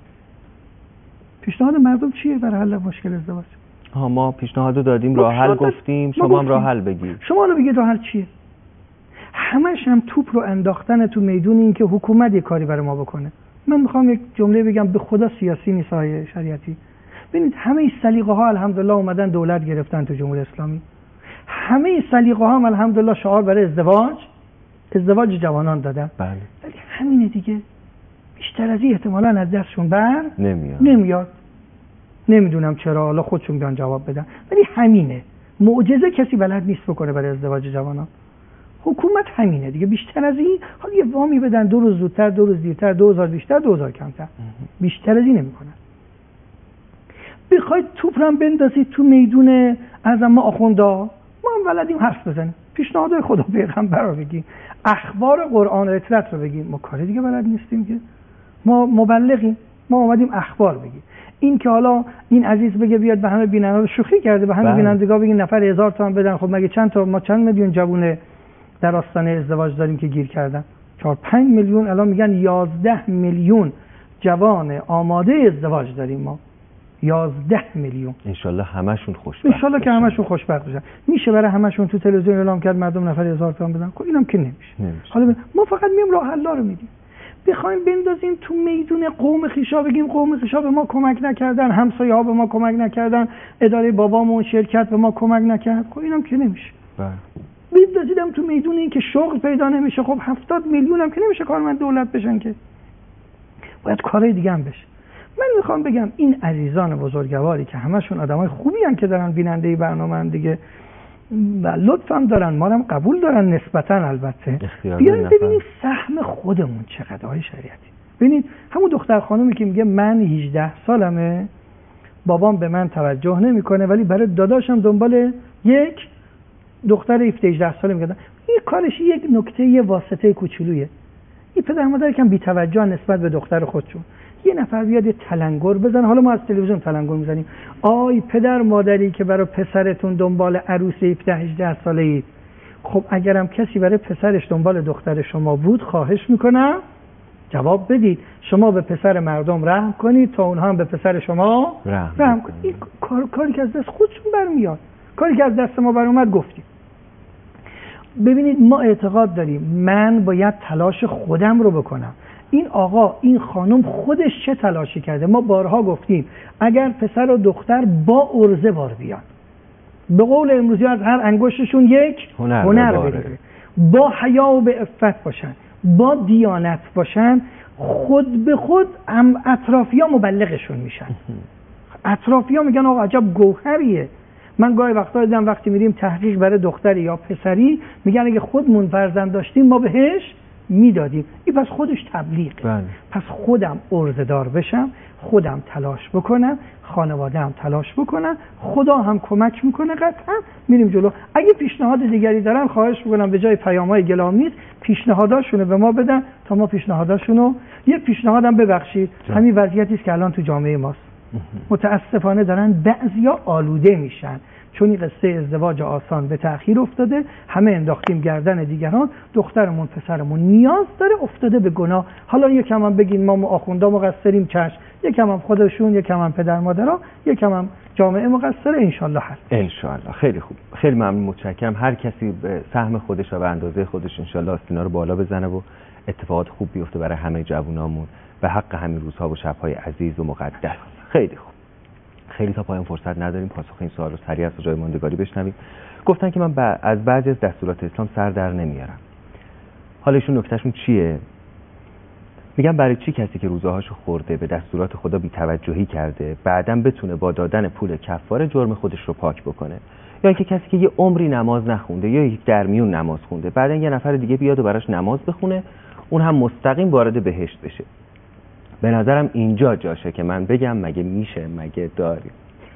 پیشنهاد مردم چیه برای حل مشکل ازدواج؟ ما پیشنهاد رو دادیم، راه حل گفتیم، شما هم راه حل بگید. شما رو بگید راه حل چیه؟ همش هم توپ رو انداختن تو میدون این که حکومت یه کاری برای ما بکنه. من میخوام یک جمله بگم، به خدا سیاسی نیست های شریعتی. ببینید همه سلیقه ها الحمدلله اومدن دولت گرفتن تو جمهوری اسلامی. همه سلیقه ها هم الحمدلله شعار برای ازدواج جوانان دادن. بله. ولی همینه دیگه. بیشتر از این احتمالاً از دستشون بر نمیاد. نمیدونم چرا، حالا خودشون بیان جواب بدن. ولی همینه. معجزه کسی بلد نیست بکنه برای ازدواج جوانان. حکومت همینه دیگه. بیشتر از این حالا یه وامی بدن 2 روز زودتر، 2 روز دیرتر، 2000 بیشتر، 2000 کمتر. بیشتر از این نمیکنن. بخواید توپ رو بندازید تو میدون از ما آخوندا، ما هم بلدیم حرف بزنیم، پیشنهادهای خدا پیغمبر رو بگیم، اخبار قرآن و اطلاعات رو بگیم. ما کاری دیگه بلد نیستیم که. ما مبلغیم، ما اومدیم اخبار بگیم. این که حالا این عزیز بگه بیاد به همه بیننده شوخی کرده، به همه بینندگان بگین نفر 1000 تومان بدن. خب مگه ما چند میلیون جوونه در آستانه ازدواج داریم که گیر کردن؟ 4-5 میلیون، الان میگن 11 میلیون جوان آماده ازدواج داریم ما. 11 میلیون. انشالله همشون خوشبخت. انشالله که همشون خوشبخت بشن. میشه برای همشون تو تلویزیون اعلام کرد مردم نفر 1000 تومان بدن؟ خب اینم که نمیشه. حالا ما فقط میام راه حل رو میدیم. بخوایم بندازیم تو میدون قوم خیشا، بگیم قوم خیشا به ما کمک نکردن، همسایه ها به ما کمک نکردن، اداره بابامون شرکت به ما کمک نکرد. خب اینم که نمیشه. بندازیدم تو میدون این که شغل پیدا نمیشه. خب 70 میلیون هم که نمیشه کارمند دولت بشن که. باید کارهای دیگه هم بشه. من میخوام بگم این عزیزان بزرگواری که همشون آدمای خوبی هستن که دارن بیننده برنامه هم دیگه و لطف هم دارن، ما هم قبول دارن نسبتا، البته بیاین ببینید سهم خودمون چقدر های شریعتی. ببینید همون دختر خانومی که میگه من 18 سالمه، بابام به من توجه نمیکنه ولی برای داداشم دنبال یک دختر 17-18 ساله میگردن. این کارش یک نکته، یه واسطه کوچولویه. این پدر مادر یکم بی‌توجه نسبت به دختر خودشون. یه نفر بیاد یه تلنگر بزن، حالا ما از تلویزیون تلنگر میزنیم، آی پدر مادری که برای پسرتون دنبال عروس 17-18 ساله اید، خب اگرم کسی برای پسرش دنبال دختر شما بود، خواهش میکنم جواب بدید. شما به پسر مردم رحم کنید تا اونها هم به پسر شما رحم کنید. این کاری که از دست خودشون برمیاد، کاری که از دست ما برآمد گفتیم. ببینید ما اعتقاد داریم من باید تلاش خودم رو بکنم. این آقا، این خانم خودش چه تلاشی کرده؟ ما بارها گفتیم اگر پسر و دختر با عرضه بار بیان، به قول امروزی از هر انگشتشون یک هنر بگیره، با حیا و به عفت باشن، با دیانت باشن، خود به خود اطرافیان مبلغشون میشن. اطرافیان میگن آقا عجب گوهریه. من گاهی وقتا دیدم وقتی میریم تحقیق برای دختری یا پسری میگن اگه خودمون فرزند داشتیم ما بهش میدادیم. این پس خودش تبلیغه. پس خودم عرضه دار بشم، خودم تلاش بکنم، خانواده‌ام تلاش بکنم، خدا هم کمک میکنه، قطعا میریم جلو. اگه پیشنهاد دیگری دارن خواهش میکنم به جای پیام‌های گلامیز پیشنهاداشونو به ما بدن تا ما پیشنهاداشونو. یه پیشنهادم ببخشید، همین وضعیتی است که الان تو جامعه ماست. متاسفانه دارن بعضیا آلوده میشن چون این قصه ازدواج آسان به تأخیر افتاده، همه انداختیم گردن دیگران، دخترمون پسرمون نیاز داره، افتاده به گناه. حالا یکم هم بگین ما آخوندا مقصریم، چشم، یکم هم خودشون، یکم هم پدر مادرها، یکم هم جامعه مقصره. انشالله هست. انشالله. خیلی خوب، خیلی ممنون، متشکرم. هر کسی به سهم خودش و به اندازه خودش انشالله آستینا رو بالا بزنه و اتفاقات خوب بیفته برای همه جوونامون به حق همین روزها و شب‌های عزیز و مقدس. خیلی خوب. خیلی تا پایان فرصت نداریم، پاسخ این سوال رو سریع از حاجی ماندگاری بشنویم. گفتن که من از بعضی از دستورات اسلام سر در نمیارم. حالا ایشون نکتهشون چیه؟ میگم برای چی کسی که روزهاشو خورده به دستورات خدا بی‌توجهی کرده بعداً بتونه با دادن پول کفاره جرم خودش رو پاک بکنه؟ یا اینکه کسی که یه عمری نماز نخونده یا یک درمیون نماز خونده بعداً یه نفر دیگه بیاد و براش نماز بخونه اون هم مستقیم وارد بهشت بشه؟ به نظرم اینجا جاشه که من بگم مگه میشه، مگه داری؟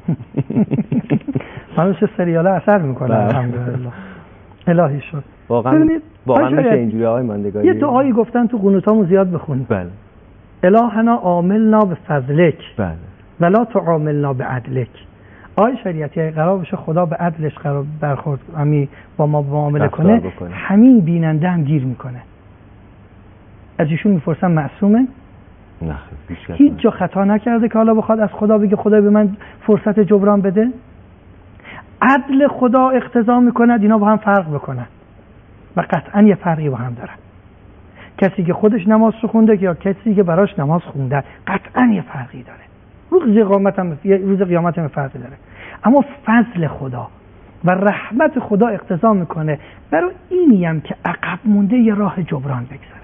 منوش سریالا اثر میکنه. الحمدلله الهی شد. واقعا میشه اینجوری آقای ماندگاری؟ یه دعایی گفتن تو قنوتامون زیاد بخونیم. بله. الهنا عاملنا به فضلک بله. ولا تعاملنا به عدلک. آقای شریعتی قرار بشه خدا به عدلش قرار برخورد با ما معامله کنه، همین بیننده هم گیر میکنه. از ایشون میپرسم معصومه؟ نه هیچ جا خطا نکرده که حالا بخواد از خدا بگه خدا به من فرصت جبران بده؟ عدل خدا اقتضا میکند اینا با هم فرق بکنن و قطعا یه فرقی با هم دارن. کسی که خودش نماز خونده یا کسی که براش نماز خونده قطعا یه فرقی داره. روز قیامت هم فرقی داره. اما فضل خدا و رحمت خدا اقتضا میکنه برای اینیم که عقب مونده یه راه جبران بگذاره.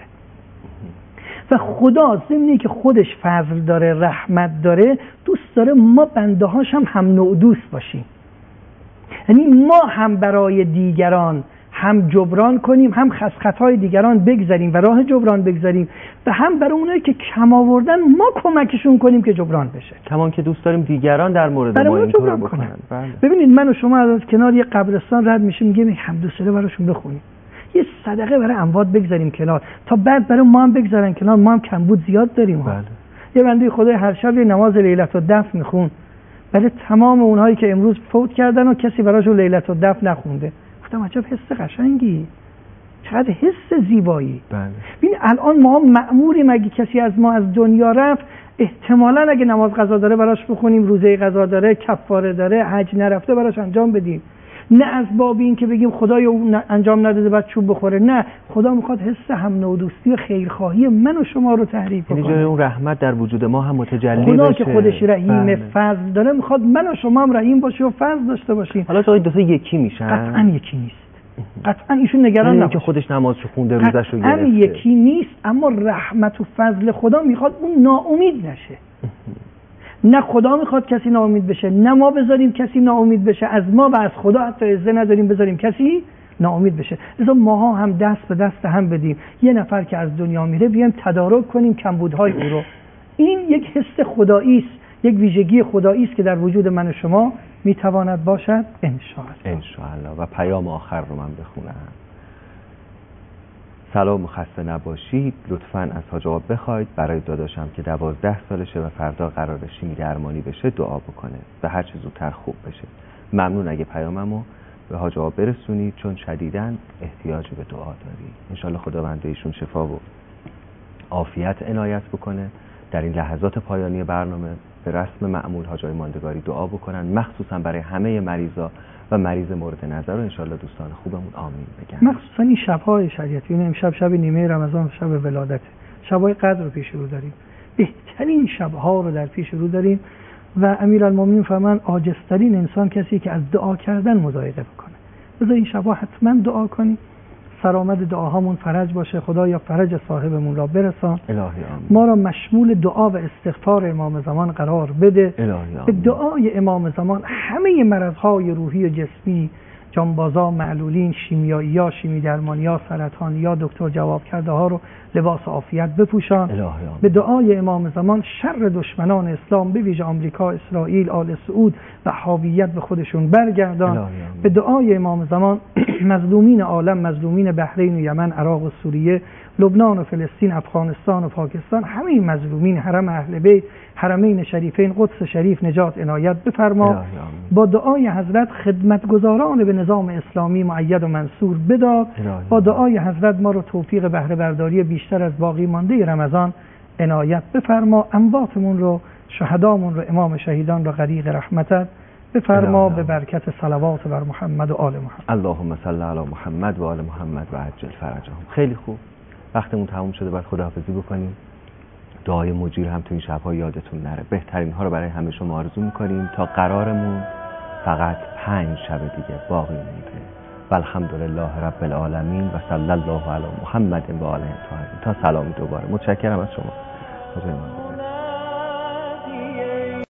و خدا ضمنی که خودش فضل داره، رحمت داره، دوست داره ما بنده هاش هم نوع دوست باشیم. یعنی ما هم برای دیگران هم جبران کنیم، هم خطای دیگران بگذاریم و راه جبران بگذاریم و هم برای اونایی که کم آوردن ما کمکشون کنیم که جبران بشه. کمان که دوست داریم دیگران در مورد ما این کارو بکنن. ببینید من و شما از کنار یه قبرستان رد میشیم میگیم حمدوسله براشون بخونیم، یه صدقه برای اموات بگذاریم کنار تا بعد برای ما هم بگذارن کنار، ما هم کمبود زیاد داریم. بله. یه بنده خدای هر شب یه نماز لیلت الدفن میخون برای تمام اونهایی که امروز فوت کردن و کسی براشون لیلت الدفن نخونده. گفتم عجب حس قشنگی، چقدر حس زیبایی. بله. ببین الان ما مأموریم اگه کسی از ما از دنیا رفت احتمالاً اگه نماز قضا داره براش بخونیم، روزه قضا داره، کفاره داره، حج نرفته براش انجام بدیم. نه از باب این که بگیم خدای اون انجام نداده بعد چوب بخوره، نه، خدا میخواد حس هم نودوستی و خیرخواهی من و شما رو تحریک کنه. یعنی اون رحمت در وجود ما هم متجلی بشه. خدا که خودش رحیم فضل داره میخواد من و شما هم رحیم باشیم و فضل داشته باشیم. حالا تو دو تا یکی میشن؟ قطعا یکی نیست. قطعا ایشون نگران نباشه که خودش نمازشو خونده روزشو گرفته. قطعا یکی نیست، اما رحمت و فضل خدا میخواد اون ناامید نشه. نه خدا میخواد کسی ناامید بشه، نه ما بذاریم کسی ناامید بشه از ما و از خدا حتی عزه نداریم بذاریم کسی ناامید بشه. لذا ماها هم دست به دست هم بدیم، یه نفر که از دنیا میره بیایم تدارک کنیم کمبودهای او رو. این یک حس خدایی است، یک ویژگی خدایی است که در وجود من و شما میتواند باشد انشاءالله. و پیام آخر رو من بخونم. سلام و خسته نباشید، لطفاً از حاج آقا بخواید برای داداشم که 12 سالشه و فردا قراره شیمی درمانی بشه دعا بکنه و هر چه زودتر خوب بشه. ممنون اگه پیاممو به حاج آقا برسونید چون شدیداً احتیاج به دعا داری. انشالله خداوند ایشون شفا و عافیت عنایت بکنه. در این لحظات پایانی برنامه به رسم معمول حاج آقای ماندگاری دعا بکنن، مخصوصا برای همه مریضا و مریض مورد نظر و انشالله دوستان خوبمون آمین بگن. مخصوصا این شب‌های شریعتی، این امشب شب نیمه رمضان، شب ولادت، شب‌های قدر رو پیش رو داریم، بهترین شب‌ها رو در پیش رو داریم و امیرالمومنین فرمان عاجزترین انسان کسی که از دعا کردن مضایقه بکنه. بذار این شب‌ها حتما دعا کنیم، سرآمد دعاهامون فرج باشه، خدایا فرج صاحبمون را برسان. الهی آمین. ما را مشمول دعا و استغفار امام زمان قرار بده. الهی آمین. به دعای امام زمان همه مرض‌های روحی و جسمی، جانبازا، معلولین، شیمیایی‌ها، شیمی درمانی‌ها، سرطانی‌ها، دکتر جواب کرده ها رو لباس عافیت بپوشان. به دعای امام زمان شر دشمنان اسلام به ویژه آمریکا، اسرائیل، آل سعود و حاویت به خودشون برگردان. به دعای امام زمان مظلومین عالم، مظلومین بحرین و یمن، عراق و سوریه، لبنان و فلسطین، افغانستان و پاکستان، همه این مظلومین، حرم اهل بیت، حرمین شریفین، قدس شریف نجات عنایت بفرما. با دعای حضرت خدمتگزاران به نظام اسلامی مؤید و منصور بدار. با دعای حضرت ما رو توفیق بهره برداری بیشتر از باقی مانده رمضان عنایت بفرما. امواتمون رو، شهدامون رو، امام شهیدان رو غریق رحمتت بفرما به برکت صلوات بر محمد و آل محمد. اللهم صل علی محمد و آل محمد و عجل فرجهم. خیلی خوب. وقتمون تموم شده، باید خداحافظی بکنیم. دعای مجیر هم تو این شب‌ها یادتون نره. بهترین ها رو برای همه شما آرزو می‌کنیم تا قرارمون فقط 5 شب دیگه باقی مونده. والحمدلله رب العالمین و صلی الله علی محمد و آله الطاهرین. تا سلامی دوباره. متشکرم از شما.